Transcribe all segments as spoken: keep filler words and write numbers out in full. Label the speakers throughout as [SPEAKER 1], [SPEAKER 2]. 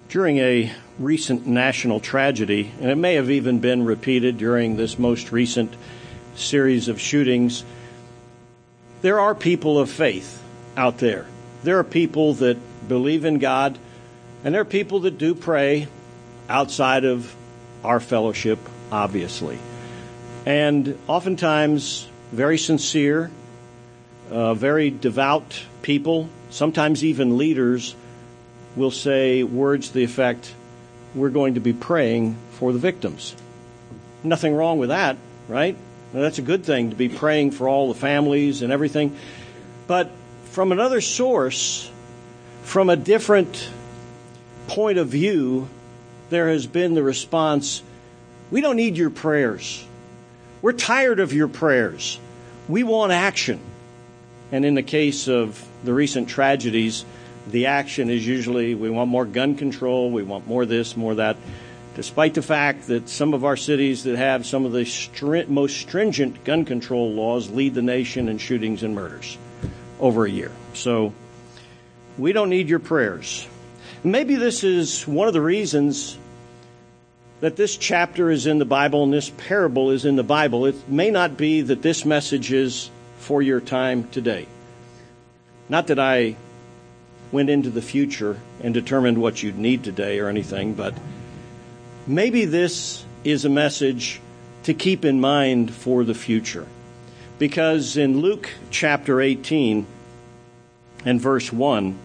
[SPEAKER 1] During a recent national tragedy, and it may have even been repeated during this most recent series of shootings, there are people of faith out there. There are people that believe in God, and there are people that do pray outside of our fellowship, obviously. And oftentimes, very sincere, uh, very devout people, sometimes even leaders, will say words to the effect, we're going to be praying for the victims. Nothing wrong with that, right? Now, that's a good thing to be praying for all the families and everything. But from another source, from a different point of view, there has been the response, we don't need your prayers. We're tired of your prayers. We want action. And in the case of the recent tragedies, the action is usually we want more gun control, we want more this, more that, despite the fact that some of our cities that have some of the stri- most stringent gun control laws lead the nation in shootings and murders over a year. So we don't need your prayers. Maybe this is one of the reasons that this chapter is in the Bible and this parable is in the Bible. It may not be that this message is for your time today. Not that I went into the future and determined what you'd need today or anything, but maybe this is a message to keep in mind for the future. Because in Luke chapter eighteen and verse one,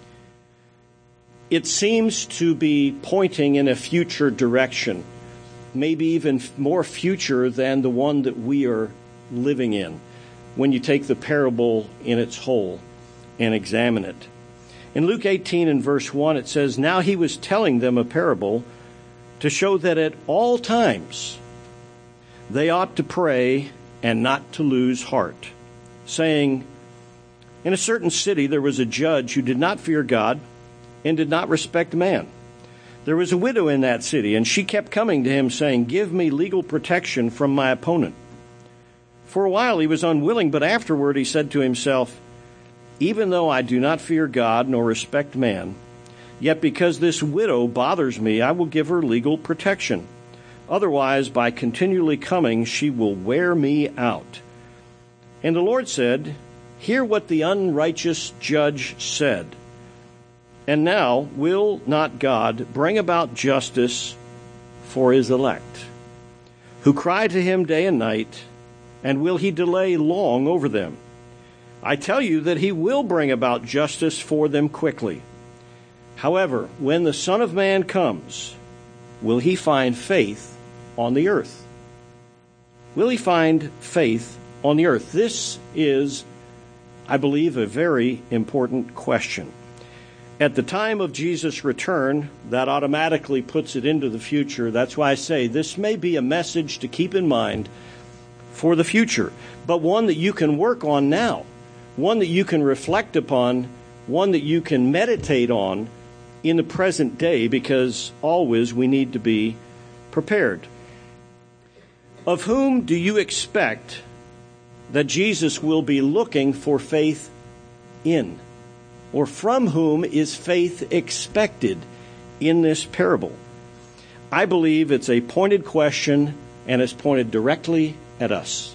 [SPEAKER 1] it seems to be pointing in a future direction, maybe even more future than the one that we are living in, when you take the parable in its whole and examine it. In Luke eighteen and verse one, it says, now he was telling them a parable to show that at all times they ought to pray and not to lose heart, saying, in a certain city there was a judge who did not fear God and did not respect man. There was a widow in that city, and she kept coming to him, saying, give me legal protection from my opponent. For a while he was unwilling, but afterward he said to himself, even though I do not fear God nor respect man, yet because this widow bothers me, I will give her legal protection. Otherwise, by continually coming, she will wear me out. And the Lord said, hear what the unrighteous judge said. And now, will not God bring about justice for his elect, who cry to him day and night, and will he delay long over them? I tell you that he will bring about justice for them quickly. However, when the Son of Man comes, will he find faith on the earth? Will he find faith on the earth? This is, I believe, a very important question. At the time of Jesus' return, that automatically puts it into the future. That's why I say this may be a message to keep in mind for the future, but one that you can work on now. One that you can reflect upon, one that you can meditate on in the present day, because always we need to be prepared. Of whom do you expect that Jesus will be looking for faith in? Or from whom is faith expected in this parable? I believe it's a pointed question, and it's pointed directly at us,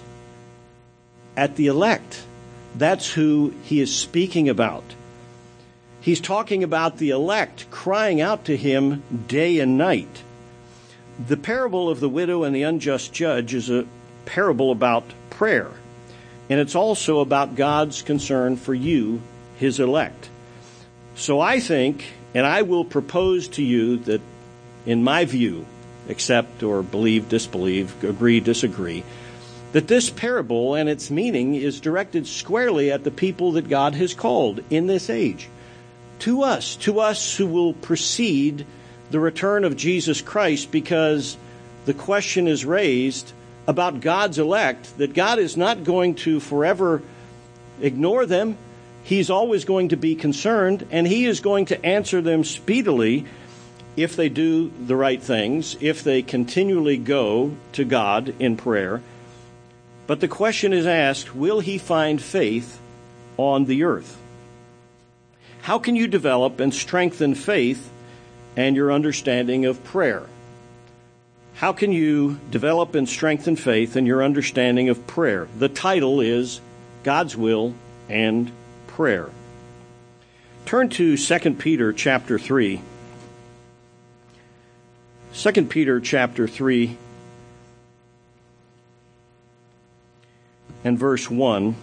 [SPEAKER 1] at the elect. That's who he is speaking about. He's talking about the elect crying out to him day and night. The parable of the widow and the unjust judge is a parable about prayer. And it's also about God's concern for you, his elect. So I think, and I will propose to you that, in my view, accept or believe, disbelieve, agree, disagree, that this parable and its meaning is directed squarely at the people that God has called in this age. To us, to us who will precede the return of Jesus Christ, because the question is raised about God's elect, that God is not going to forever ignore them. He's always going to be concerned, and he is going to answer them speedily if they do the right things, if they continually go to God in prayer. But the question is asked, will he find faith on the earth? How can you develop and strengthen faith and your understanding of prayer. How can you develop and strengthen faith in your understanding of prayer? The title is God's Will and Prayer. Turn to Second Peter chapter three. Second Peter chapter three and verse one.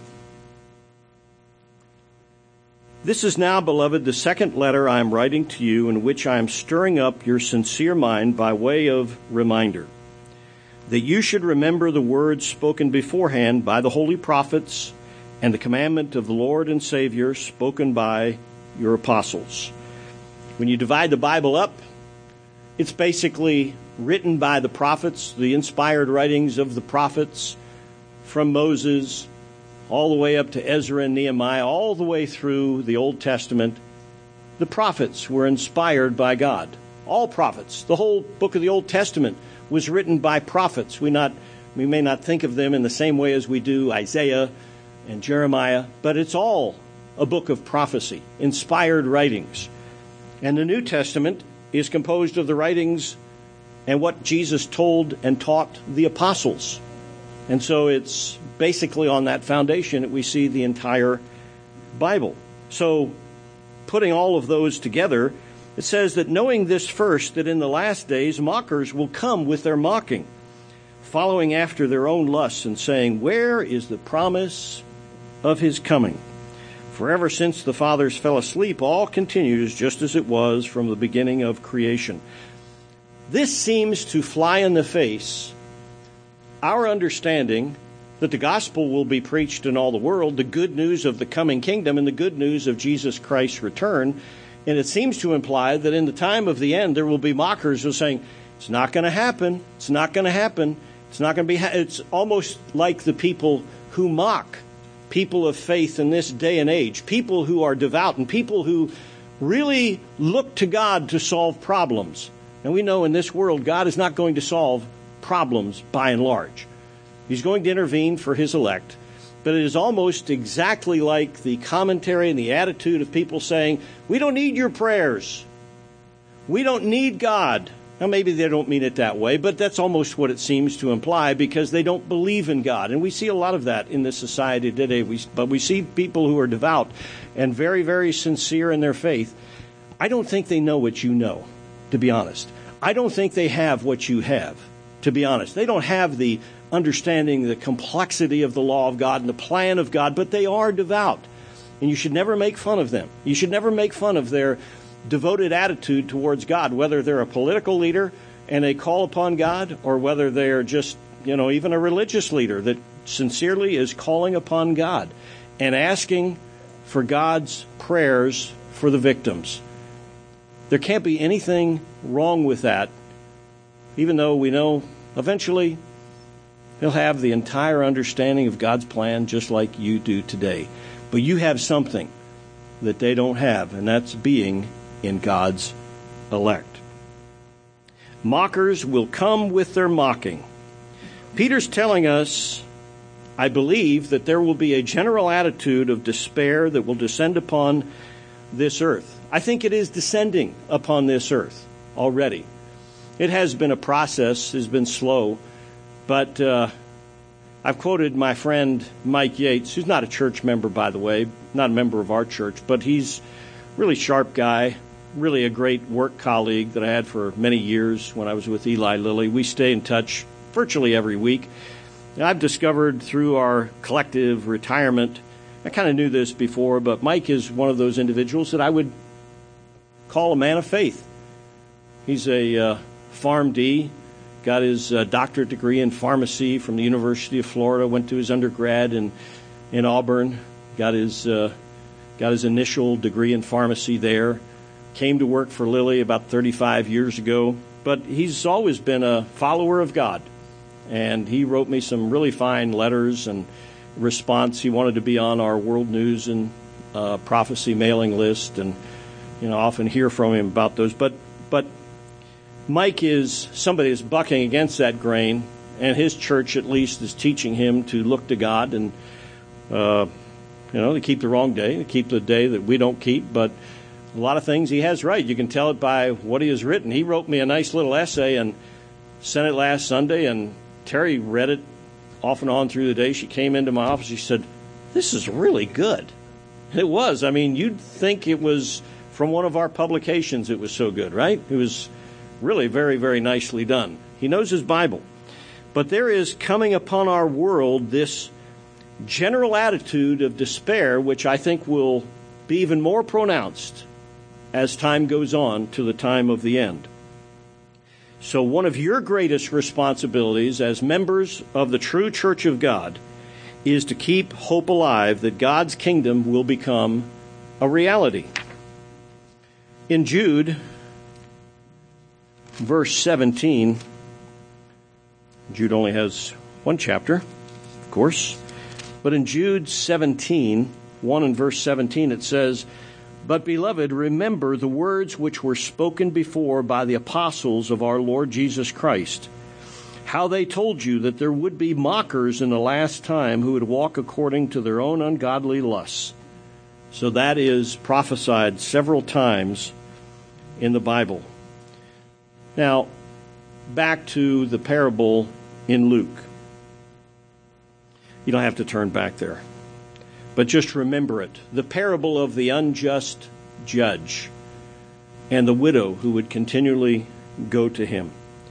[SPEAKER 1] This is now, beloved, the second letter I am writing to you, in which I am stirring up your sincere mind by way of reminder, that you should remember the words spoken beforehand by the holy prophets and the commandment of the Lord and Savior spoken by your apostles. When you divide the Bible up, it's basically written by the prophets, the inspired writings of the prophets, from Moses all the way up to Ezra and Nehemiah, all the way through the Old Testament. The prophets were inspired by God. All prophets. The whole book of the Old Testament was written by prophets. We not we may not think of them in the same way as we do Isaiah and Jeremiah, but it's all a book of prophecy, inspired writings. And the New Testament is composed of the writings and what Jesus told and taught the apostles. And so it's basically on that foundation that we see the entire Bible. So putting all of those together, it says that knowing this first, that in the last days mockers will come with their mocking, following after their own lusts and saying, where is the promise of his coming? For ever since the fathers fell asleep, all continues just as it was from the beginning of creation. This seems to fly in the face our understanding that the gospel will be preached in all the world, the good news of the coming kingdom and the good news of Jesus Christ's return. And it seems to imply that in the time of the end, there will be mockers who are saying, it's not going to happen. It's not going to happen. It's not going to be, ha-. It's almost like the people who mock people of faith in this day and age, people who are devout and people who really look to God to solve problems. And we know in this world, God is not going to solve problems by and large. He's going to intervene for his elect. But it is almost exactly like the commentary and the attitude of people saying, we don't need your prayers. We don't need God. Now, maybe they don't mean it that way, but that's almost what it seems to imply, because they don't believe in God. And we see a lot of that in this society today. We, but we see people who are devout and very, very sincere in their faith. I don't think they know what you know, to be honest. I don't think they have what you have, to be honest. They don't have the understanding the complexity of the law of God and the plan of God, but they are devout. And you should never make fun of them. You should never make fun of their devoted attitude towards God, whether they're a political leader and they call upon God, or whether they're just, you know, even a religious leader that sincerely is calling upon God and asking for God's prayers for the victims. There can't be anything wrong with that, even though we know eventually he'll have the entire understanding of God's plan just like you do today. But you have something that they don't have, and that's being in God's elect. Mockers will come with their mocking. Peter's telling us, I believe, that there will be a general attitude of despair that will descend upon this earth. I think it is descending upon this earth already. It has been a process, has been slow, but uh, I've quoted my friend Mike Yates, who's not a church member, by the way, not a member of our church, but he's a really sharp guy, really a great work colleague that I had for many years when I was with Eli Lilly. We stay in touch virtually every week. And I've discovered through our collective retirement, I kind of knew this before, but Mike is one of those individuals that I would call a man of faith. He's a uh, PharmD, got his uh, doctorate degree in pharmacy from the University of Florida, went to his undergrad in in Auburn, got his uh, got his initial degree in pharmacy there, came to work for Lilly about thirty-five years ago, but he's always been a follower of God. And he wrote me some really fine letters and response. He wanted to be on our World News and uh, Prophecy mailing list, and you know, often hear from him about those. But but Mike is somebody who's bucking against that grain, and his church at least is teaching him to look to God and uh, you know, to keep the wrong day, to keep the day that we don't keep. But a lot of things he has right. You can tell it by what he has written. He wrote me a nice little essay and sent it last Sunday, and Terry read it off and on through the day. She came into my office. She said, "This is really good." It was. I mean, you'd think it was from one of our publications. It was so good, right? It was really very, very nicely done. He knows his Bible. But there is coming upon our world this general attitude of despair, which I think will be even more pronounced as time goes on to the time of the end. So one of your greatest responsibilities as members of the true Church of God is to keep hope alive that God's kingdom will become a reality. In Jude, verse seventeen, Jude only has one chapter, of course, but in Jude seventeen, one and verse seventeen, it says, "But, beloved, remember the words which were spoken before by the apostles of our Lord Jesus Christ, how they told you that there would be mockers in the last time who would walk according to their own ungodly lusts." So that is prophesied several times in the Bible. Now, back to the parable in Luke. You don't have to turn back there, but just remember it. The parable of the unjust judge and the widow who would continually go to him.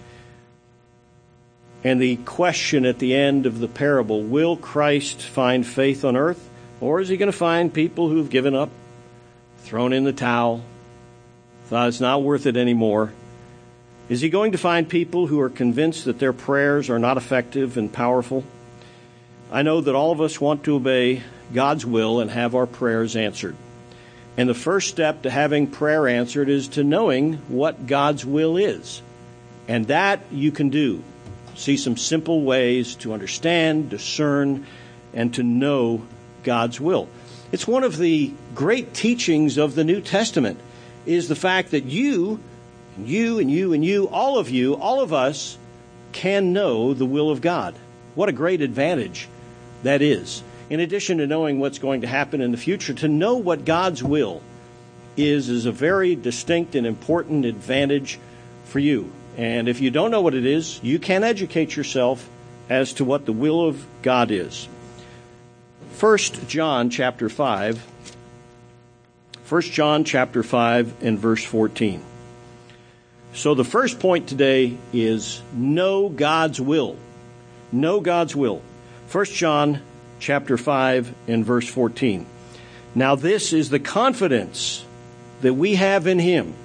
[SPEAKER 1] And the question at the end of the parable, will Christ find faith on earth? Or is he going to find people who've given up, thrown in the towel, thought it's not worth it anymore? Is he going to find people who are convinced that their prayers are not effective and powerful? I know that all of us want to obey God's will and have our prayers answered. And the first step to having prayer answered is to knowing what God's will is. And that you can do. See some simple ways to understand, discern, and to know God's will. It's one of the great teachings of the New Testament, is the fact that you, and you, and you, and you, all of you, all of us, can know the will of God. What a great advantage that is. In addition to knowing what's going to happen in the future, to know what God's will is is a very distinct and important advantage for you. And if you don't know what it is, you can educate yourself as to what the will of God is. First John chapter five. First John chapter five and verse fourteen. So the first point today is know God's will. Know God's will. First John chapter five and verse fourteen. Now this is the confidence that we have in him.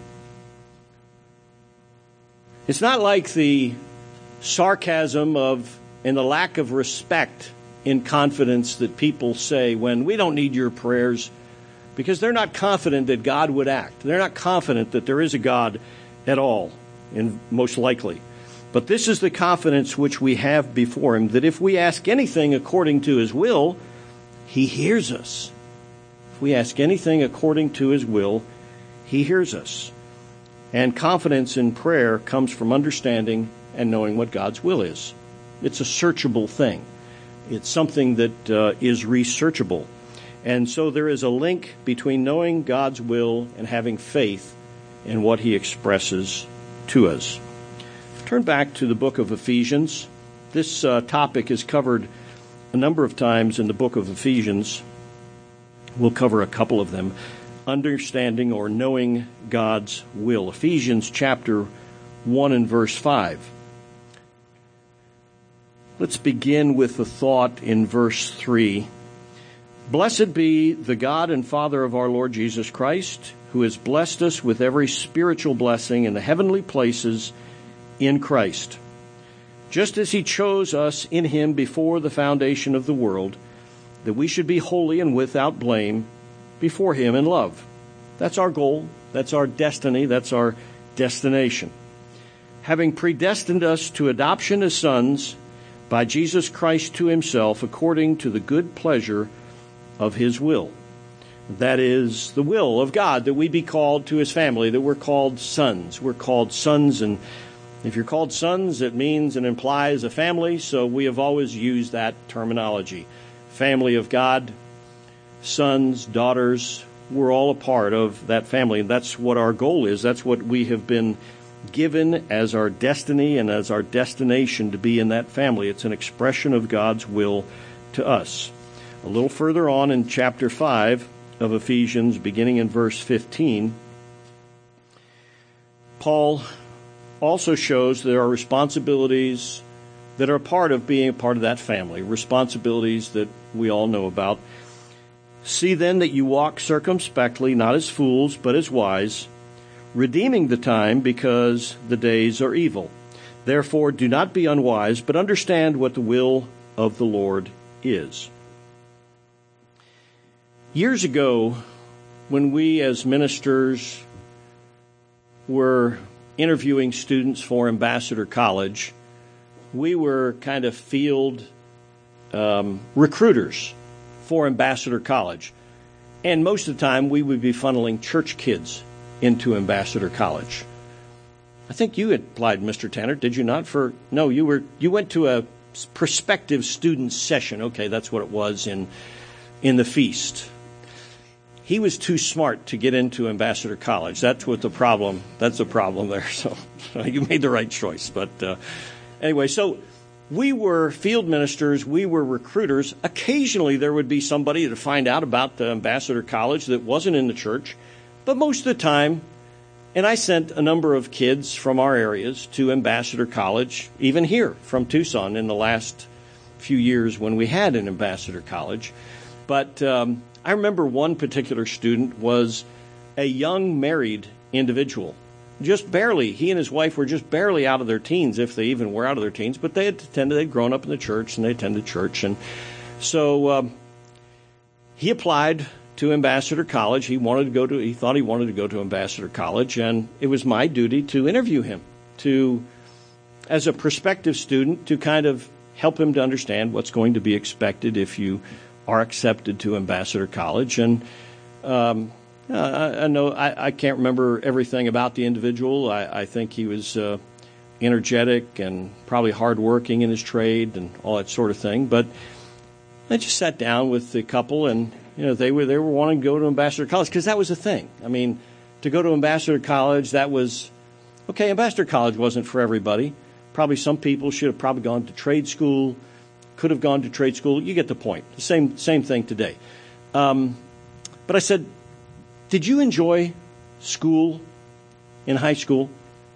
[SPEAKER 1] It's not like the sarcasm of and the lack of respect in confidence that people say when we don't need your prayers, because they're not confident that God would act. They're not confident that there is a God at all, and most likely. But this is the confidence which we have before him, that if we ask anything according to his will, he hears us. If we ask anything according to his will, he hears us. And confidence in prayer comes from understanding and knowing what God's will is. It's a searchable thing. It's something that uh, is researchable. And so there is a link between knowing God's will and having faith in what he expresses to us. Turn back to the book of Ephesians. This uh, topic is covered a number of times in the book of Ephesians. We'll cover a couple of them. Understanding or knowing God's will. Ephesians chapter one and verse five. Let's begin with the thought in verse three. Blessed be the God and Father of our Lord Jesus Christ, who has blessed us with every spiritual blessing in the heavenly places in Christ, just as he chose us in him before the foundation of the world, that we should be holy and without blame before him in love. That's our goal. That's our destiny. That's our destination. Having predestined us to adoption as sons by Jesus Christ to himself, according to the good pleasure of his will. That is the will of God, that we be called to his family, that we're called sons. We're called sons, and if you're called sons, it means and implies a family, so we have always used that terminology. Family of God, sons, daughters, we're all a part of that family, and that's what our goal is. That's what we have been given as our destiny and as our destination, to be in that family. It's an expression of God's will to us. A little further on in chapter five of Ephesians, beginning in verse fifteen, Paul also shows there are responsibilities that are a part of being a part of that family, responsibilities that we all know about. See then that you walk circumspectly, not as fools, but as wise, redeeming the time, because the days are evil. Therefore do not be unwise, but understand what the will of the Lord is. Years ago, when we as ministers were interviewing students for Ambassador College, we were kind of field um, recruiters for Ambassador College. And most of the time, we would be funneling church kids into Ambassador College. I think you had applied, Mister Tanner, did you not? For no, you were you went to a prospective student session. Okay, that's what it was in in the feast. He was too smart to get into Ambassador College. That's what the problem. That's the problem there. So you made the right choice. But uh, anyway, so we were field ministers. We were recruiters. Occasionally, there would be somebody to find out about the Ambassador College that wasn't in the church. But most of the time, and I sent a number of kids from our areas to Ambassador College, even here from Tucson in the last few years when we had an Ambassador College. But um, I remember one particular student was a young married individual, just barely. He and his wife were just barely out of their teens, if they even were out of their teens, but they had attended, they'd grown up in the church, and they attended church. And so um, he applied to Ambassador College. He wanted to go to, he thought he wanted to go to Ambassador College, and it was my duty to interview him, to, as a prospective student, to kind of help him to understand what's going to be expected if you are accepted to Ambassador College. And um, I, I know I, I can't remember everything about the individual. I, I think he was uh, energetic and probably hardworking in his trade and all that sort of thing. But I just sat down with the couple, and you know they were they were wanting to go to Ambassador College because that was the thing. I mean, to go to Ambassador College, that was okay. Ambassador College wasn't for everybody. Probably some people should have probably gone to trade school. Could have gone to trade school. You get the point. The same same thing today. Um, but I said, did you enjoy school in high school?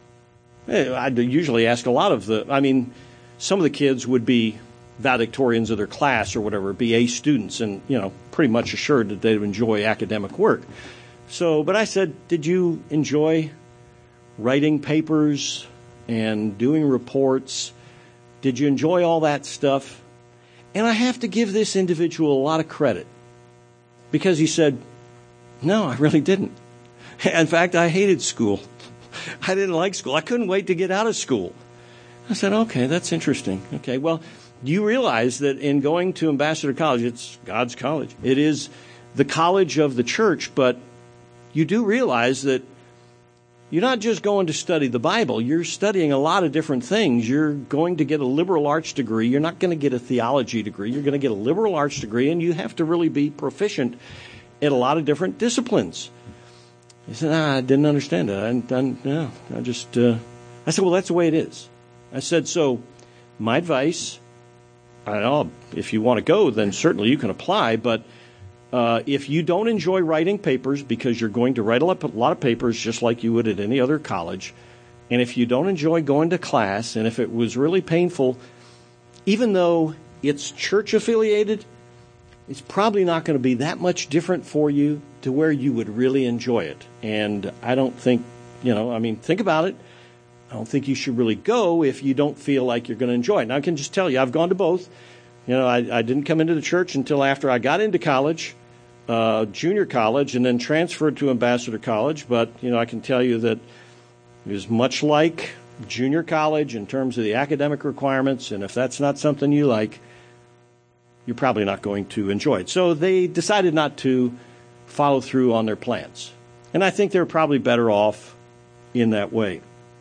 [SPEAKER 1] I'd usually ask a lot of the, I mean, some of the kids would be valedictorians of their class or whatever, be A students, and, you know, pretty much assured that they'd enjoy academic work. So, but I said, did you enjoy writing papers and doing reports? Did you enjoy all that stuff? And I have to give this individual a lot of credit, because he said, no, I really didn't. In fact, I hated school. I didn't like school. I couldn't wait to get out of school. I said, okay, that's interesting. Okay, well, you realize that in going to Ambassador College, it's God's college. It is the college of the church, but you do realize that you're not just going to study the Bible. You're studying a lot of different things. You're going to get a liberal arts degree. You're not going to get a theology degree. You're going to get a liberal arts degree, and you have to really be proficient in a lot of different disciplines. He said, ah, I didn't understand it. I, I, no, I just, uh, I said, well, that's the way it is. I said, so my advice, I don't know, if you want to go, then certainly you can apply, but Uh, if you don't enjoy writing papers, because you're going to write a lot, a lot of papers just like you would at any other college, and if you don't enjoy going to class, and if it was really painful, even though it's church affiliated, it's probably not going to be that much different for you to where you would really enjoy it. And I don't think, you know, I mean, think about it. I don't think you should really go if you don't feel like you're going to enjoy it. Now, I can just tell you, I've gone to both. You know, I, I didn't come into the church until after I got into college. Uh, junior college, and then transferred to Ambassador College. But, you know, I can tell you that it was much like junior college in terms of the academic requirements, and if that's not something you like, you're probably not going to enjoy it. So they decided not to follow through on their plans. And I think they're probably better off in that way.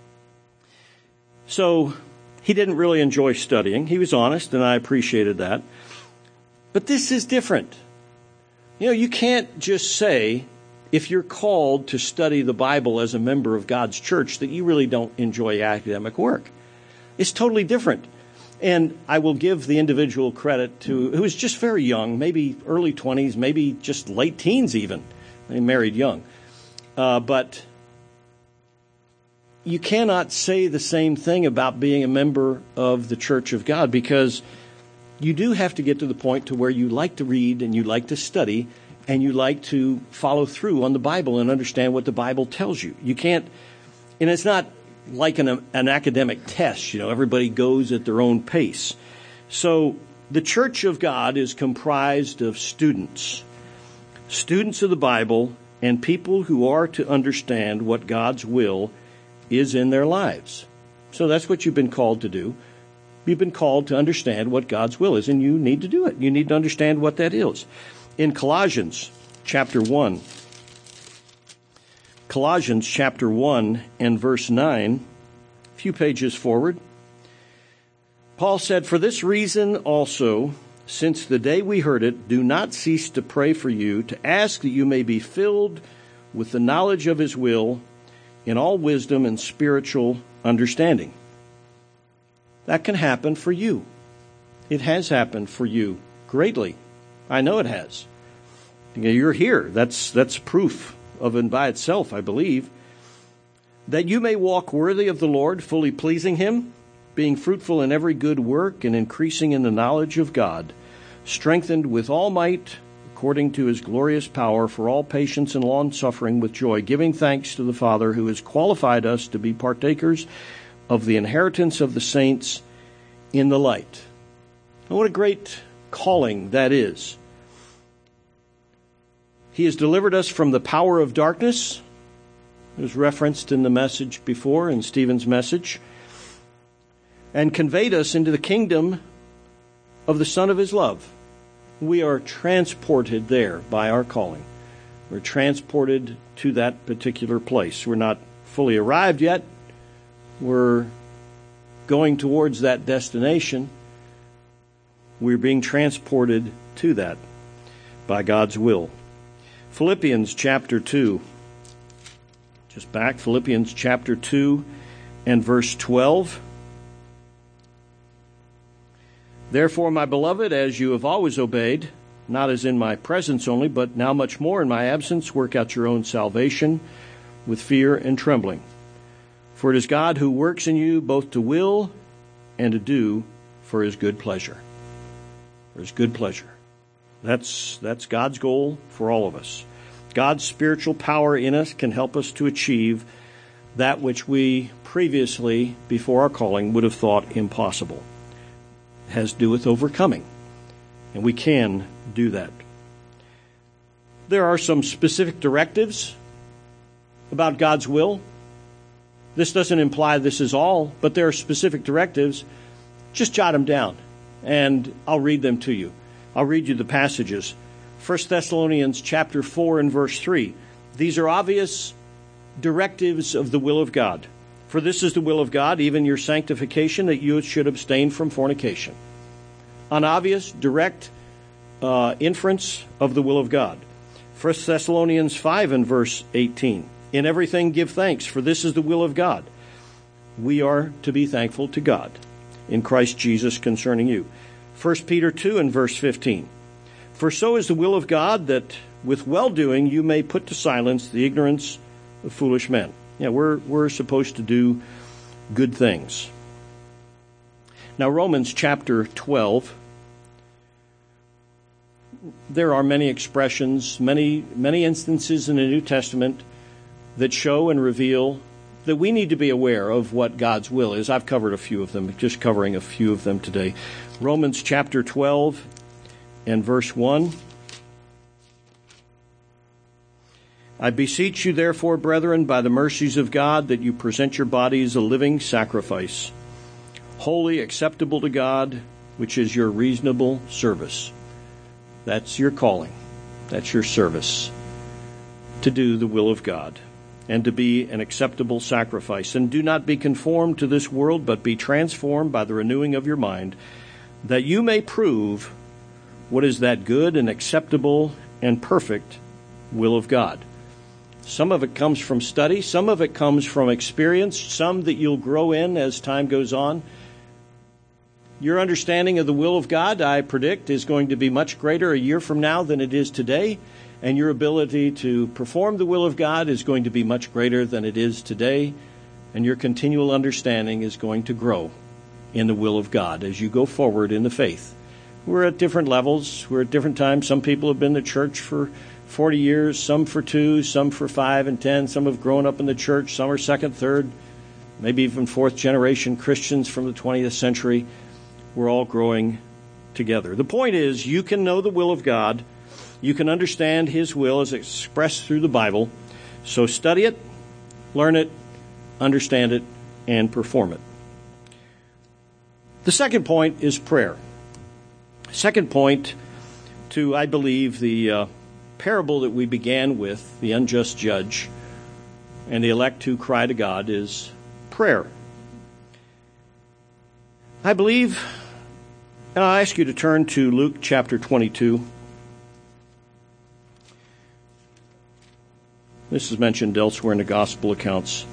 [SPEAKER 1] So he didn't really enjoy studying. He was honest, and I appreciated that. But this is different. You know, you can't just say if you're called to study the Bible as a member of God's church, that you really don't enjoy academic work. It's totally different. And I will give the individual credit to, who was just very young, maybe early twenties, maybe just late teens even. They married young. Uh, but you cannot say the same thing about being a member of the Church of God, because you do have to get to the point to where you like to read and you like to study and you like to follow through on the Bible and understand what the Bible tells you. You can't, and it's not like an, an academic test, you know, everybody goes at their own pace. So the Church of God is comprised of students, students of the Bible, and people who are to understand what God's will is in their lives. So that's what you've been called to do. You've been called to understand what God's will is, and you need to do it. You need to understand what that is. In Colossians chapter one, Colossians chapter one and verse nine, a few pages forward, Paul said, "For this reason also, since the day we heard it, do not cease to pray for you, to ask that you may be filled with the knowledge of his will in all wisdom and spiritual understanding." That can happen for you. It has happened for you greatly. I know it has. You're here. That's that's proof of it by itself, I believe. That you may walk worthy of the Lord, fully pleasing him, being fruitful in every good work and increasing in the knowledge of God, strengthened with all might according to his glorious power, for all patience and long-suffering with joy, giving thanks to the Father who has qualified us to be partakers of the inheritance of the saints in the light. And what a great calling that is. He has delivered us from the power of darkness. It was referenced in the message before, in Stephen's message, and conveyed us into the kingdom of the Son of his love. We are transported there by our calling. We're transported to that particular place. We're not fully arrived yet. We're going towards that destination. We're being transported to that by God's will. Philippians chapter two. Just back, Philippians chapter two and verse twelve. "Therefore, my beloved, as you have always obeyed, not as in my presence only, but now much more in my absence, work out your own salvation with fear and trembling. For it is God who works in you both to will and to do for his good pleasure." For his good pleasure. That's that's God's goal for all of us. God's spiritual power in us can help us to achieve that which we previously, before our calling, would have thought impossible. It has to do with overcoming. And we can do that. There are some specific directives about God's will. This doesn't imply this is all, but there are specific directives. Just jot them down, and I'll read them to you. I'll read you the passages. First Thessalonians chapter four and verse three. "These are obvious directives of the will of God. For this is the will of God, even your sanctification, that you should abstain from fornication." An obvious, direct uh, inference of the will of God. First Thessalonians five and verse eighteen. "In everything give thanks, for this is the will of God." We are to be thankful to God in Christ Jesus concerning you. First Peter two and verse fifteen. "For so is the will of God, that with well-doing you may put to silence the ignorance of foolish men." Yeah, we're we're supposed to do good things. Now, Romans chapter twelve. There are many expressions, many many instances in the New Testament that show and reveal that we need to be aware of what God's will is. I've covered a few of them, just covering a few of them today. Romans chapter twelve and verse one. "I beseech you, therefore, brethren, by the mercies of God, that you present your bodies a living sacrifice, holy, acceptable to God, which is your reasonable service." That's your calling. That's your service, to do the will of God and to be an acceptable sacrifice. "And do not be conformed to this world, but be transformed by the renewing of your mind, that you may prove what is that good and acceptable and perfect will of God." Some of it comes from study. Some of it comes from experience. Some that you'll grow in as time goes on. Your understanding of the will of God, I predict, is going to be much greater a year from now than it is today. And your ability to perform the will of God is going to be much greater than it is today. And your continual understanding is going to grow in the will of God as you go forward in the faith. We're at different levels. We're at different times. Some people have been in the church for forty years, some for two, some for five and ten. Some have grown up in the church. Some are second, third, maybe even fourth generation Christians from the twentieth century. We're all growing together. The point is, you can know the will of God. You can understand His will as expressed through the Bible. So study it, learn it, understand it, and perform it. The second point is prayer. Second point to, I believe, the uh, parable that we began with, the unjust judge and the elect who cry to God, is prayer. I believe, and I'll ask you to turn to Luke chapter twenty-two. This is mentioned elsewhere in the gospel accounts.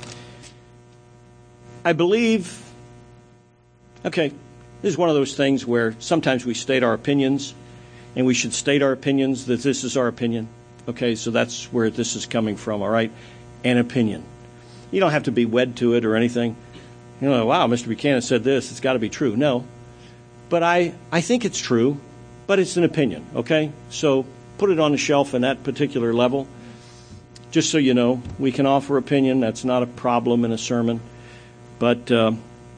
[SPEAKER 1] I believe, okay, this is one of those things where sometimes we state our opinions, and we should state our opinions that this is our opinion. Okay, so that's where this is coming from, all right? An opinion. You don't have to be wed to it or anything. You know, wow, Mister Buchanan said this, it's got to be true. No. But I, I think it's true, but it's an opinion, okay? So put it on the shelf in that particular level. Just so you know, we can offer opinion. That's not a problem in a sermon. But uh,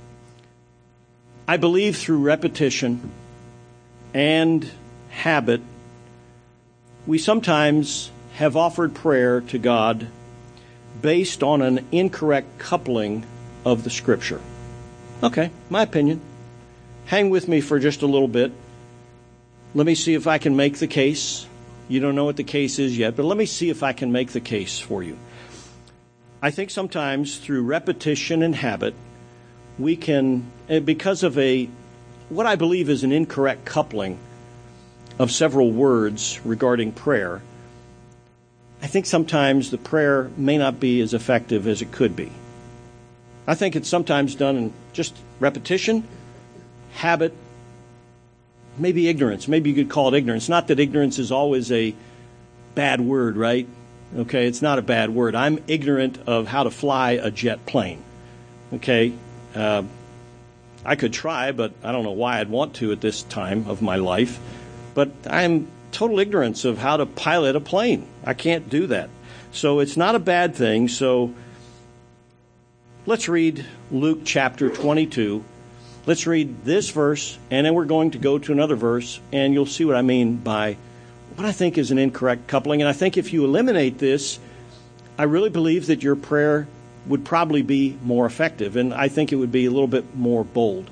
[SPEAKER 1] I believe through repetition and habit, we sometimes have offered prayer to God based on an incorrect coupling of the Scripture. Okay, my opinion. Hang with me for just a little bit. Let me see if I can make the case. You don't know what the case is yet, but let me see if I can make the case for you. I think sometimes through repetition and habit, we can, because of a, what I believe is an incorrect coupling of several words regarding prayer, I think sometimes the prayer may not be as effective as it could be. I think it's sometimes done in just repetition, habit, maybe ignorance. Maybe you could call it ignorance. Not that ignorance is always a bad word, right? Okay, it's not a bad word. I'm ignorant of how to fly a jet plane. Okay, uh, I could try, but I don't know why I'd want to at this time of my life. But I'm total ignorance of how to pilot a plane. I can't do that. So it's not a bad thing. So let's read Luke chapter twenty-two. Let's read this verse, and then we're going to go to another verse, and you'll see what I mean by what I think is an incorrect coupling. And I think if you eliminate this, I really believe that your prayer would probably be more effective, and I think it would be a little bit more bold.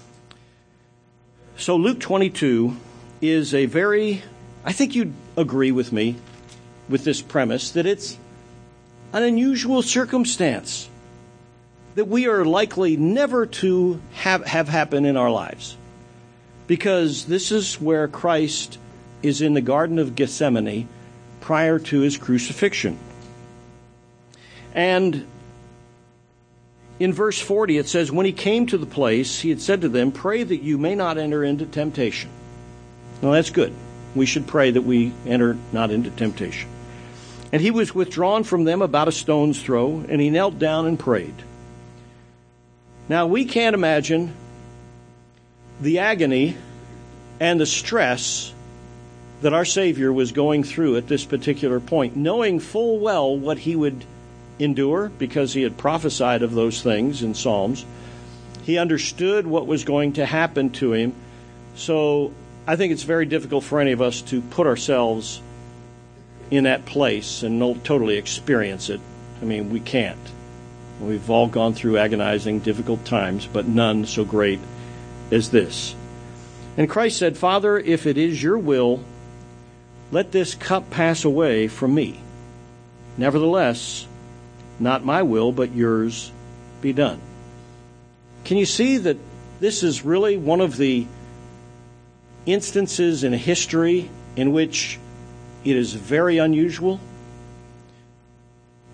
[SPEAKER 1] So Luke twenty-two is a very, I think you'd agree with me with this premise, that it's an unusual circumstance that we are likely never to have, have happen in our lives. Because this is where Christ is in the Garden of Gethsemane prior to his crucifixion. And in verse forty it says, when he came to the place, he had said to them, pray that you may not enter into temptation. Well, that's good. We should pray that we enter not into temptation. And he was withdrawn from them about a stone's throw, and he knelt down and prayed. Now, we can't imagine the agony and the stress that our Savior was going through at this particular point, knowing full well what he would endure because he had prophesied of those things in Psalms. He understood what was going to happen to him. So I think it's very difficult for any of us to put ourselves in that place and totally experience it. I mean, we can't. We've all gone through agonizing, difficult times, but none so great as this. And Christ said, Father, if it is your will, let this cup pass away from me. Nevertheless, not my will, but yours be done. Can you see that this is really one of the instances in history in which it is very unusual?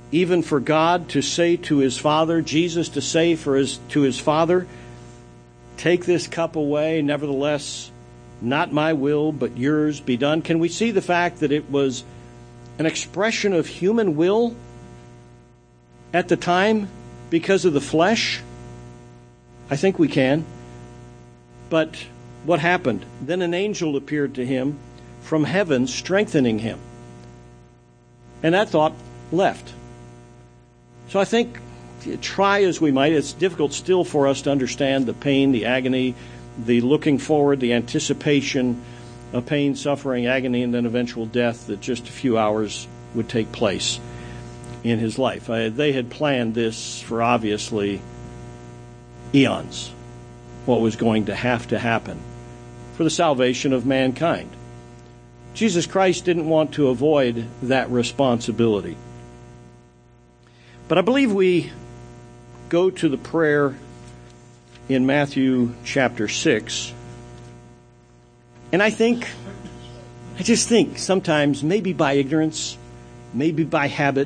[SPEAKER 1] even for God to say to his Father, Jesus to say for his, to his Father, take this cup away, nevertheless, not my will, but yours be done? Can we see the fact that it was an expression of human will at the time because of the flesh? I think we can. But what happened? Then an angel appeared to him from heaven, strengthening him. And that thought left. So I think, try as we might, it's difficult still for us to understand the pain, the agony, the looking forward, the anticipation of pain, suffering, agony, and then eventual death that just a few hours would take place in his life. I, they had planned this for obviously eons, what was going to have to happen for the salvation of mankind. Jesus Christ didn't want to avoid that responsibility. But I believe we go to the prayer in Matthew chapter six, and I think, I just think sometimes, maybe by ignorance, maybe by habit,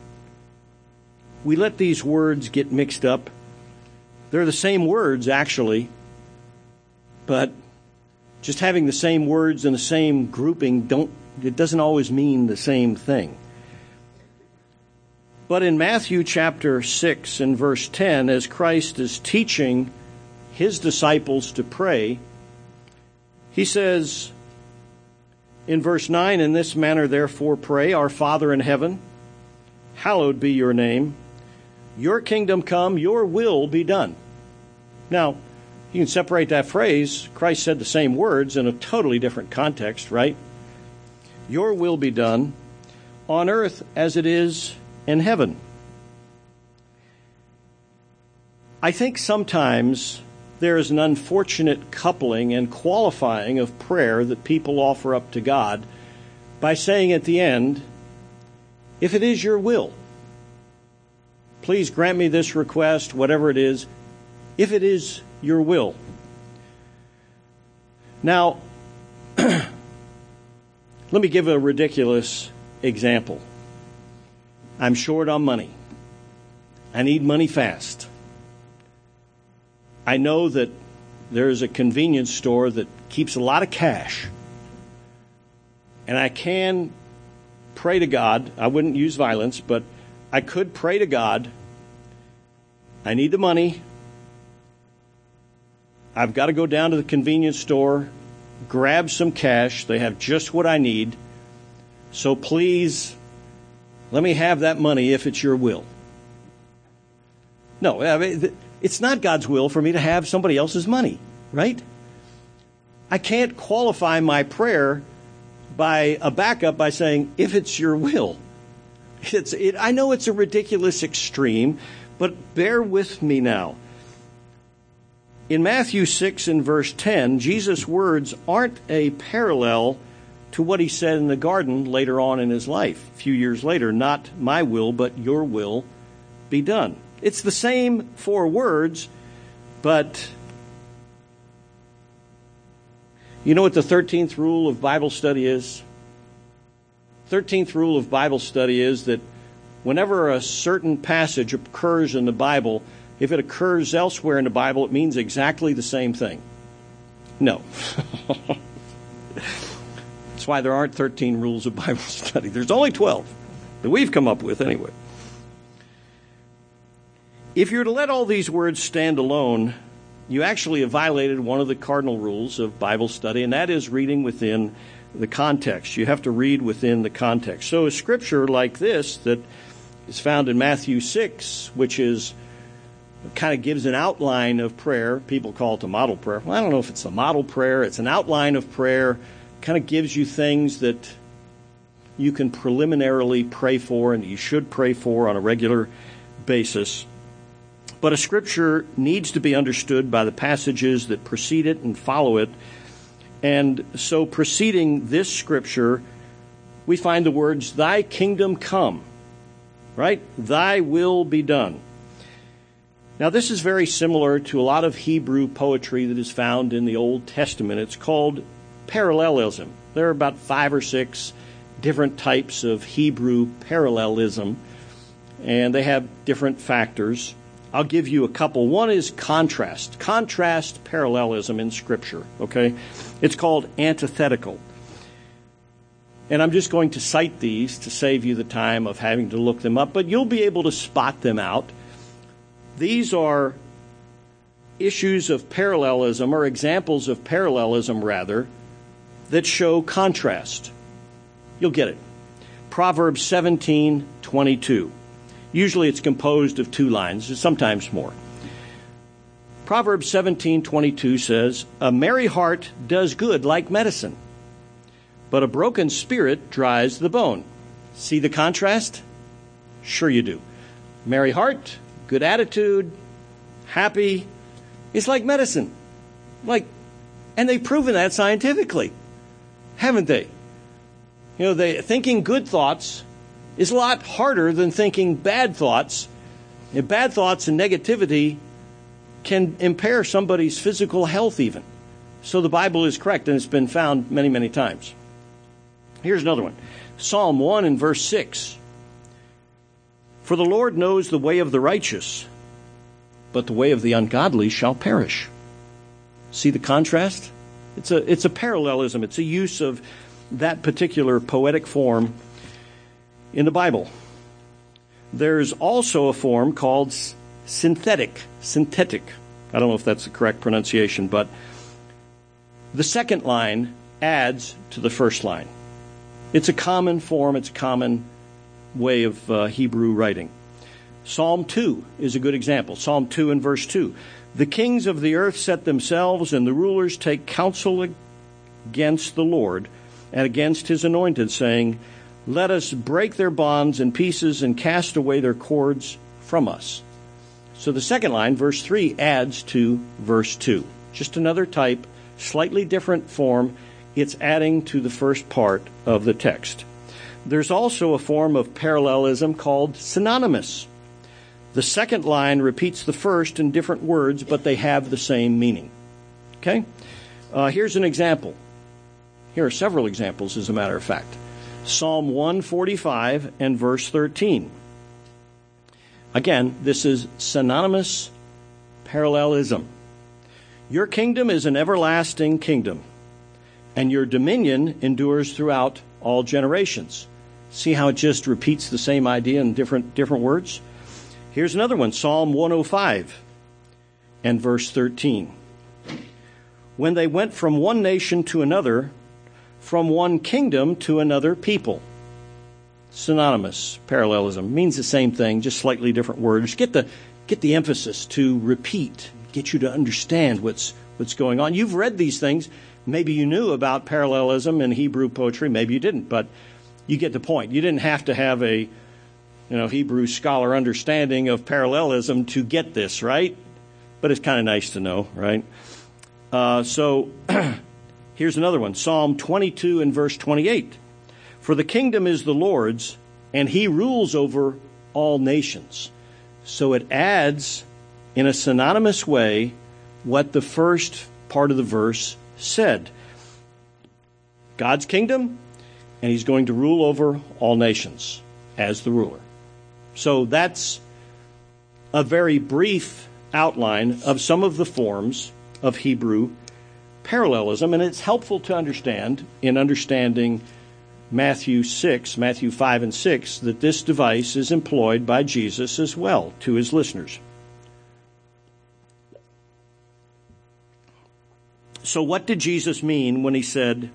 [SPEAKER 1] we let these words get mixed up. They're the same words, actually, but just having the same words in the same grouping, don't it doesn't always mean the same thing. But in Matthew chapter six and verse ten, as Christ is teaching his disciples to pray, he says in verse nine, in this manner therefore pray, our Father in heaven, hallowed be your name. Your kingdom come, your will be done. Now, you can separate that phrase. Christ said the same words in a totally different context, right? Your will be done on earth as it is in heaven. I think sometimes there is an unfortunate coupling and qualifying of prayer that people offer up to God by saying at the end, if it is your will, please grant me this request, whatever it is, if it is your will. Now, let me give a ridiculous example. I'm short on money. I need money fast. I know that there's a convenience store that keeps a lot of cash. And I can pray to God. I wouldn't use violence, but I could pray to God. I need the money. I've got to go down to the convenience store, grab some cash. They have just what I need. So please, let me have that money if it's your will. No, I mean, it's not God's will for me to have somebody else's money, right? I can't qualify my prayer by a backup by saying, if it's your will. It's, it, I know it's a ridiculous extreme, but bear with me now. In Matthew six and verse ten, Jesus' words aren't a parallel to what he said in the garden later on in his life, a few years later. Not my will, but your will be done. It's the same four words, but you know what the thirteenth rule of Bible study is? thirteenth rule of Bible study is that whenever a certain passage occurs in the Bible, if it occurs elsewhere in the Bible, it means exactly the same thing. No. That's why there aren't thirteen rules of Bible study. There's only twelve that we've come up with anyway. If you're to let all these words stand alone, you actually have violated one of the cardinal rules of Bible study, and that is reading within the context. You have to read within the context. So a scripture like this that is found in Matthew six, which is kind of gives an outline of prayer. People call it the model prayer. Well, I don't know if it's the model prayer. It's an outline of prayer. Kind of gives you things that you can preliminarily pray for and you should pray for on a regular basis. But a scripture needs to be understood by the passages that precede it and follow it. And so preceding this scripture, we find the words, thy kingdom come, right? Thy will be done. Now, this is very similar to a lot of Hebrew poetry that is found in the Old Testament. It's called parallelism. There are about five or six different types of Hebrew parallelism. and they have different factors. I'll give you a couple. One is contrast. Contrast parallelism in Scripture, okay? It's called antithetical. And I'm just going to cite these to save you the time of having to look them up, but you'll be able to spot them out. These are issues of parallelism, or examples of parallelism, rather, that show contrast. You'll get it. Proverbs seventeen twenty-two. Usually it's composed of two lines, sometimes more. Proverbs seventeen twenty-two says, "A merry heart does good like medicine, but a broken spirit dries the bone." See the contrast? Sure you do. Merry heart, good attitude, happy, it's like medicine. Like, and they've proven that scientifically, haven't they? You know, they thinking good thoughts is a lot harder than thinking bad thoughts. And bad thoughts and negativity can impair somebody's physical health even. So the Bible is correct, and it's been found many, many times. Here's another one. Psalm one and verse six. "For the Lord knows the way of the righteous, but the way of the ungodly shall perish." See the contrast? It's a, it's a parallelism. It's a use of that particular poetic form in the Bible. There's also a form called synthetic. Synthetic. I don't know if that's the correct pronunciation, but the second line adds to the first line. It's a common form. It's a common way of uh, Hebrew writing. Psalm two is a good example. Psalm two and verse two. "The kings of the earth set themselves, and the rulers take counsel against the Lord and against his anointed, saying, Let us break their bonds in pieces and cast away their cords from us." So the second line, verse three, adds to verse two. Just another type, slightly different form. It's adding to the first part of the text. There's also a form of parallelism called synonymous. The second line repeats the first in different words, but they have the same meaning. Okay? Uh, here's an example. Here are several examples, as a matter of fact. Psalm one forty-five and verse thirteen. Again, this is synonymous parallelism. "Your kingdom is an everlasting kingdom, and your dominion endures throughout all generations." See how it just repeats the same idea in different different words? Here's another one, Psalm one oh five and verse thirteen. "When they went from one nation to another, from one kingdom to another people." Synonymous parallelism means the same thing, just slightly different words. Get the get the emphasis to repeat, get you to understand what's what's going on. You've read these things. Maybe you knew about parallelism in Hebrew poetry. Maybe you didn't, but you get the point. You didn't have to have a you know Hebrew scholar understanding of parallelism to get this, right? But it's kind of nice to know, right? Uh, so here's another one, Psalm twenty-two and verse twenty-eight. "For the kingdom is the Lord's, and he rules over all nations." So it adds in a synonymous way what the first part of the verse said. God's kingdom, and he's going to rule over all nations as the ruler. So that's a very brief outline of some of the forms of Hebrew parallelism, and it's helpful to understand in understanding Matthew six, Matthew five and six, that this device is employed by Jesus as well to his listeners. So what did Jesus mean when he said,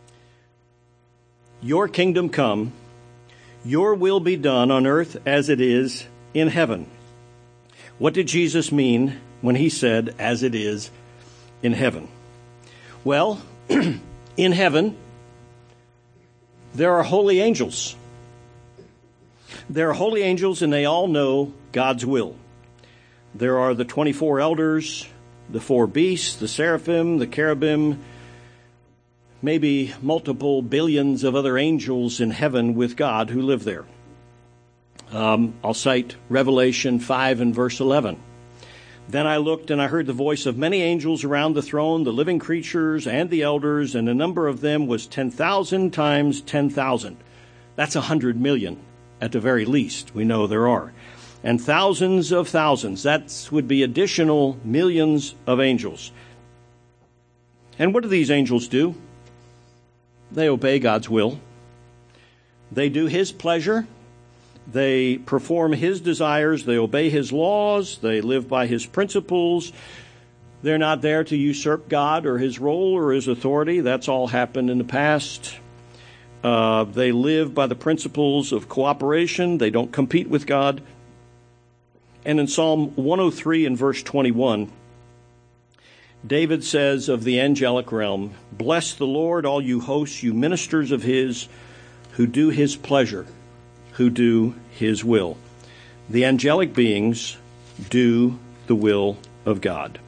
[SPEAKER 1] "Your kingdom come, your will be done on earth as it is in heaven"? What did Jesus mean when he said, "as it is in heaven"? Well, in heaven, there are holy angels. There are holy angels, and they all know God's will. There are the twenty-four elders, the four beasts, the seraphim, the cherubim, maybe multiple billions of other angels in heaven with God who live there. Um, I'll cite Revelation five and verse eleven. "Then I looked, and I heard the voice of many angels around the throne, the living creatures and the elders, and the number of them was ten thousand times ten thousand. That's a hundred million at the very least. We know there are. And thousands of thousands. That would be additional millions of angels. And what do these angels do? They obey God's will. They do His pleasure. They perform His desires. They obey His laws. They live by His principles. They're not there to usurp God or His role or His authority. That's all happened in the past. Uh, they live by the principles of cooperation. They don't compete with God. And in Psalm one oh three and verse twenty-one, David says of the angelic realm, "Bless the Lord, all you hosts, you ministers of His, who do His pleasure, who do His will." The angelic beings do the will of God.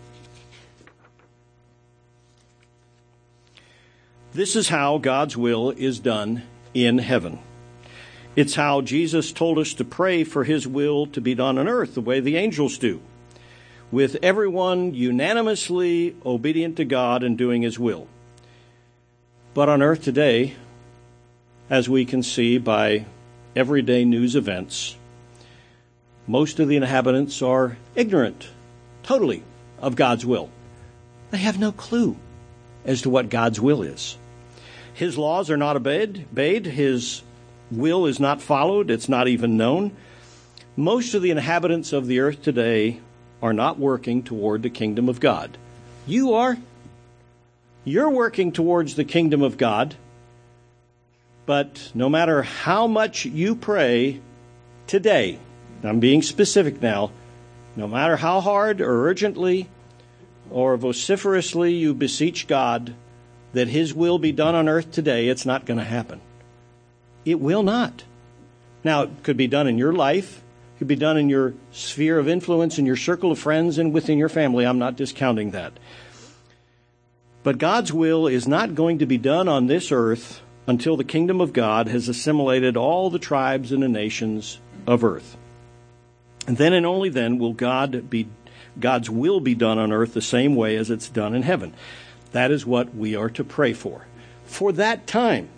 [SPEAKER 1] This is how God's will is done in heaven. It's how Jesus told us to pray for His will to be done on earth, the way the angels do, with everyone unanimously obedient to God and doing His will. But on earth today, as we can see by everyday news events, most of the inhabitants are ignorant, totally, of God's will. They have no clue as to what God's will is. His laws are not obeyed, obeyed. His will is not followed. It's not even known. Most of the inhabitants of the earth today are not working toward the kingdom of God. You are. You're working towards the kingdom of God. But no matter how much you pray today, I'm being specific now, no matter how hard or urgently or vociferously you beseech God that His will be done on earth today, it's not going to happen. It will not. Now, it could be done in your life. It could be done in your sphere of influence, in your circle of friends, and within your family. I'm not discounting that. But God's will is not going to be done on this earth until the kingdom of God has assimilated all the tribes and the nations of earth. And then and only then will God be, God's will be done on earth the same way as it's done in heaven. That is what we are to pray for. For that time.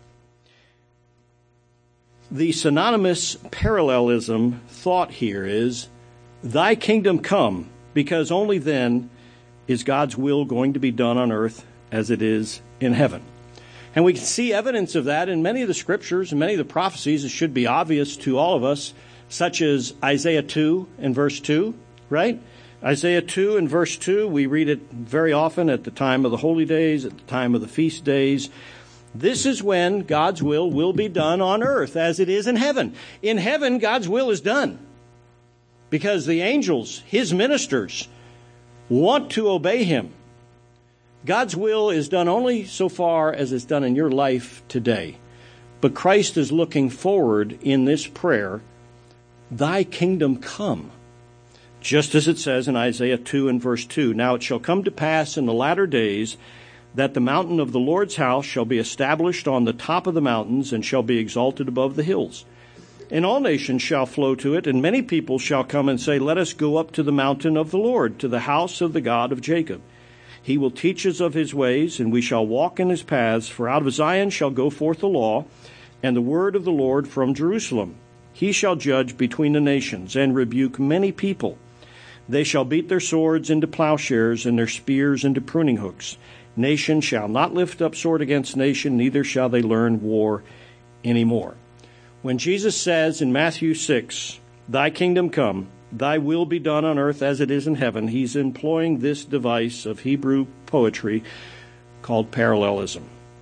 [SPEAKER 1] The synonymous parallelism thought here is, Thy kingdom come, because only then is God's will going to be done on earth as it is in heaven. And we can see evidence of that in many of the scriptures and many of the prophecies. It should be obvious to all of us, such as Isaiah two and verse two, right? Isaiah two and verse two, we read it very often at the time of the holy days, at the time of the feast days. This is when God's will will be done on earth as it is in heaven. In heaven, God's will is done because the angels, His ministers, want to obey Him. God's will is done only so far as it's done in your life today. But Christ is looking forward in this prayer, Thy kingdom come. Just as it says in Isaiah two and verse two, Now it shall come to pass in the latter days that the mountain of the Lord's house shall be established on the top of the mountains and shall be exalted above the hills. And all nations shall flow to it, and many people shall come and say, Let us go up to the mountain of the Lord, to the house of the God of Jacob. He will teach us of His ways, and we shall walk in His paths. For out of Zion shall go forth the law, and the word of the Lord from Jerusalem. He shall judge between the nations, and rebuke many people. They shall beat their swords into plowshares, and their spears into pruning hooks. Nation shall not lift up sword against nation, neither shall they learn war anymore. When Jesus says in Matthew six, Thy kingdom come, Thy will be done on earth as it is in heaven, He's employing this device of Hebrew poetry called parallelism.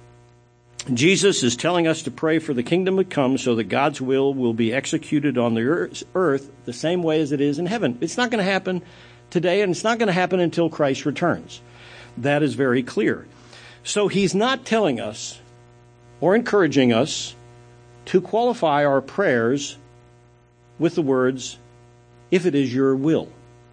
[SPEAKER 1] Jesus is telling us to pray for the kingdom to come so that God's will will be executed on the earth the same way as it is in heaven. It's not going to happen today, and it's not going to happen until Christ returns. That is very clear. So He's not telling us or encouraging us to qualify our prayers with the words, if it is your will.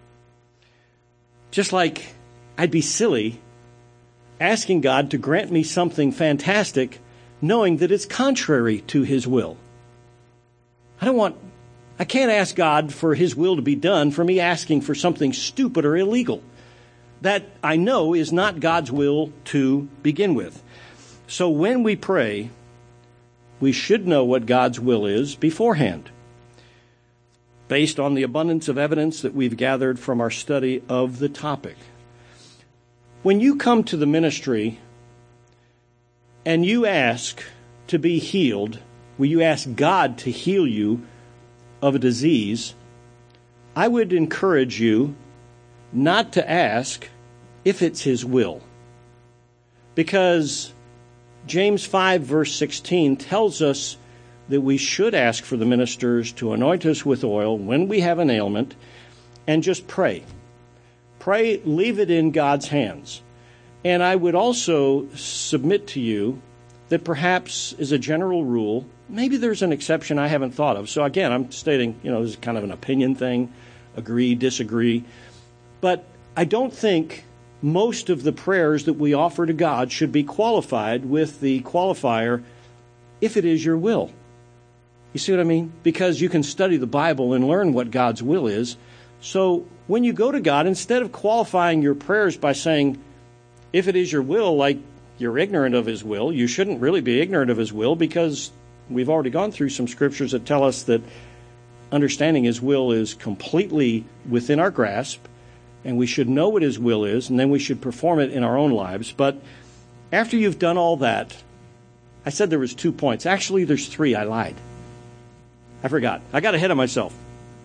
[SPEAKER 1] Just like I'd be silly asking God to grant me something fantastic knowing that it's contrary to His will. I don't want, I can't ask God for His will to be done for me asking for something stupid or illegal that I know is not God's will to begin with. So when we pray, we should know what God's will is beforehand, based on the abundance of evidence that we've gathered from our study of the topic. When you come to the ministry and you ask to be healed, when you ask God to heal you of a disease, I would encourage you not to ask if it's His will. Because James five verse sixteen tells us that we should ask for the ministers to anoint us with oil when we have an ailment and just pray. Pray, leave it in God's hands. And I would also submit to you that perhaps as a general rule, maybe there's an exception I haven't thought of. So again, I'm stating, you know, this is kind of an opinion thing, agree, disagree. But I don't think most of the prayers that we offer to God should be qualified with the qualifier, if it is your will. You see what I mean? Because you can study the Bible and learn what God's will is. So when you go to God, instead of qualifying your prayers by saying, if it is your will, like you're ignorant of His will, you shouldn't really be ignorant of His will, because we've already gone through some scriptures that tell us that understanding His will is completely within our grasp, and we should know what His will is, and then we should perform it in our own lives. But after you've done all that, I said there was two points. Actually, there's three. I lied. I forgot. I got ahead of myself.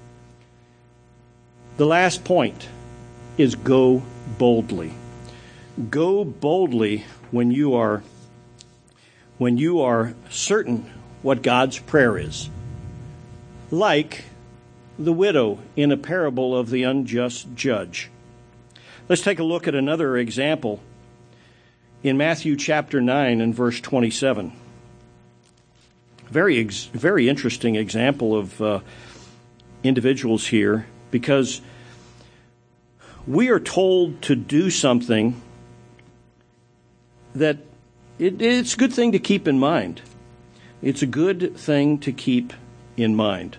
[SPEAKER 1] The last point is go boldly. Go boldly when you are when you are certain what God's prayer is. Like the widow in a parable of the unjust judge. Let's take a look at another example in Matthew chapter nine and verse twenty-seven. Very, ex- very interesting example of uh, individuals here, because we are told to do something that it, it's a good thing to keep in mind. It's a good thing to keep in mind.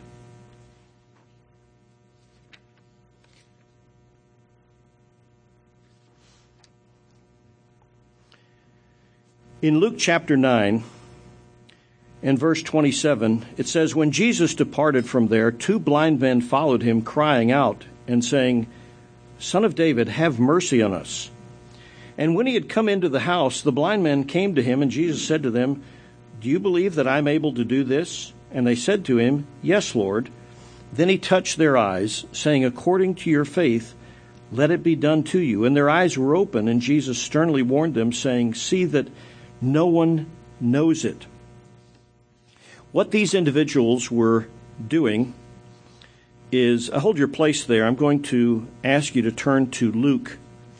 [SPEAKER 1] In Luke chapter nine and verse twenty-seven, it says, when Jesus departed from there, two blind men followed him, crying out and saying, Son of David, have mercy on us. And when he had come into the house, the blind men came to him, and Jesus said to them, Do you believe that I am able to do this? And they said to him, Yes, Lord. Then he touched their eyes, saying, According to your faith, let it be done to you. And their eyes were open, and Jesus sternly warned them, saying, See that no one knows it. What these individuals were doing is, uh, hold your place there. I'm going to ask you to turn to Luke.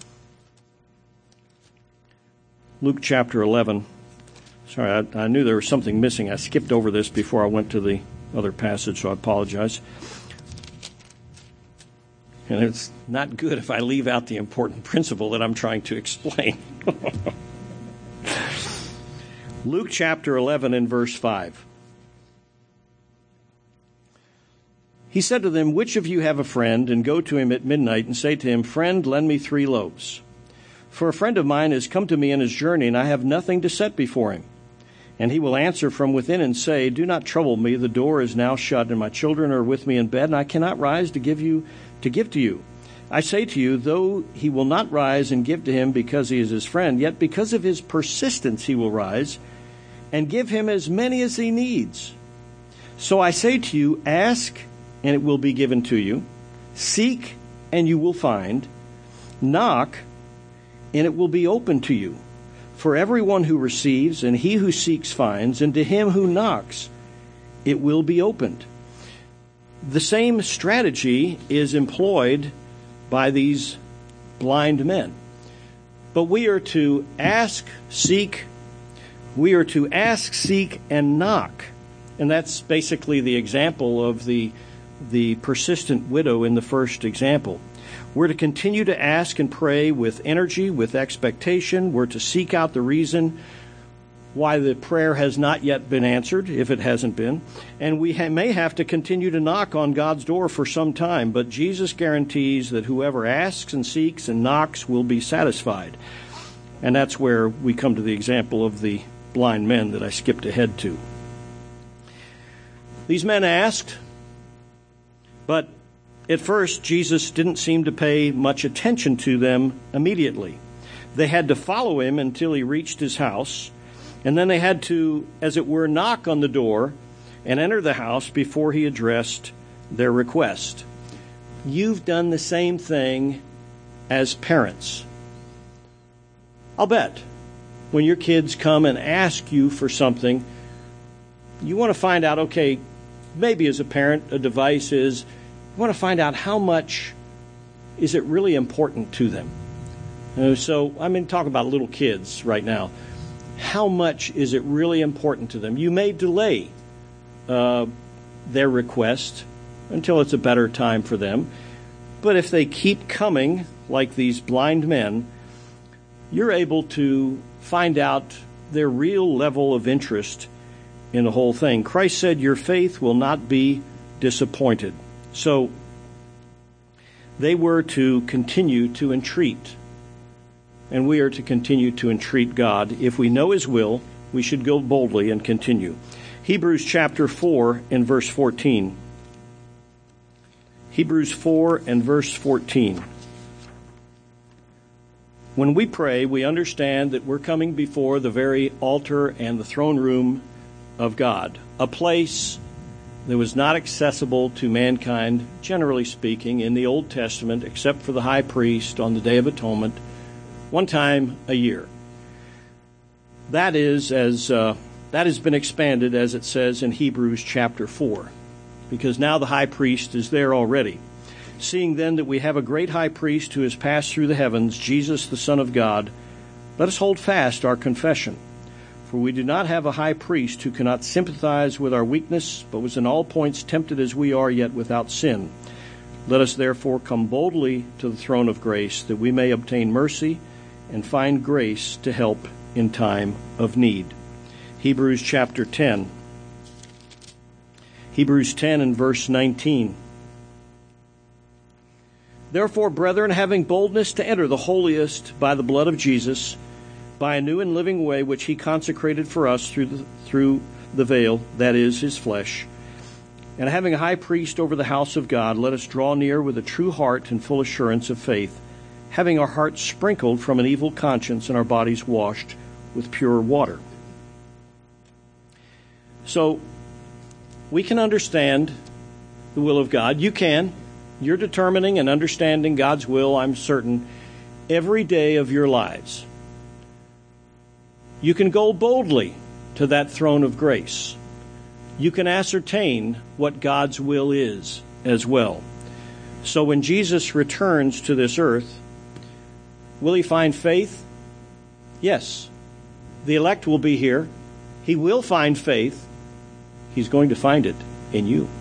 [SPEAKER 1] Luke chapter eleven. Sorry, I, I knew there was something missing. I skipped over this before I went to the other passage, so I apologize. And it's not good if I leave out the important principle that I'm trying to explain. Luke chapter eleven and verse five. He said to them, Which of you have a friend, and go to him at midnight, and say to him, Friend, lend me three loaves. For a friend of mine has come to me in his journey, and I have nothing to set before him. And he will answer from within and say, Do not trouble me, the door is now shut, and my children are with me in bed, and I cannot rise to give you to give to you. I say to you, though he will not rise and give to him because he is his friend, yet because of his persistence he will rise and give him as many as he needs. So I say to you, ask, and it will be given to you. Seek, and you will find. Knock, and it will be open to you. For everyone who receives, and he who seeks finds, and to him who knocks, it will be opened. The same strategy is employed by these blind men. But we are to ask, seek, we are to ask, seek, and knock. And that's basically the example of the, the persistent widow in the first example. We're to continue to ask and pray with energy, with expectation. We're to seek out the reason why the prayer has not yet been answered, if it hasn't been. And we ha- may have to continue to knock on God's door for some time, but Jesus guarantees that whoever asks and seeks and knocks will be satisfied. And that's where we come to the example of the blind men that I skipped ahead to. These men asked, but at first Jesus didn't seem to pay much attention to them immediately. They had to follow him until he reached his house, and then they had to, as it were, knock on the door and enter the house before he addressed their request. You've done the same thing as parents. I'll bet when your kids come and ask you for something, you want to find out, okay, maybe as a parent, a device is, you want to find out how much is it really important to them. Uh, so I'm mean, talking about little kids right now. How much is it really important to them? You may delay uh, their request until it's a better time for them. But if they keep coming like these blind men, you're able to find out their real level of interest in the whole thing. Christ said, your faith will not be disappointed. So they were to continue to entreat. And we are to continue to entreat God. If we know his will, we should go boldly and continue. Hebrews chapter four and verse fourteen. Hebrews four and verse fourteen. When we pray, we understand that we're coming before the very altar and the throne room of God, a place that was not accessible to mankind, generally speaking, in the Old Testament, except for the high priest on the Day of Atonement, one time a year. That is as uh, that has been expanded, as it says in Hebrews chapter four, because now the high priest is there already. Seeing then that we have a great high priest who has passed through the heavens, Jesus the Son of God, let us hold fast our confession. For we do not have a high priest who cannot sympathize with our weakness, but was in all points tempted as we are, yet without sin. Let us therefore come boldly to the throne of grace, that we may obtain mercy and find grace to help in time of need. Hebrews chapter ten. Hebrews ten and verse nineteen. Therefore, brethren, having boldness to enter the holiest by the blood of Jesus, by a new and living way which he consecrated for us through the, through the veil, that is, his flesh, and having a high priest over the house of God, let us draw near with a true heart and full assurance of faith, having our hearts sprinkled from an evil conscience and our bodies washed with pure water. So, we can understand the will of God. You can. You're determining and understanding God's will, I'm certain, every day of your lives. You can go boldly to that throne of grace. You can ascertain what God's will is as well. So when Jesus returns to this earth, will he find faith? Yes. The elect will be here. He will find faith. He's going to find it in you.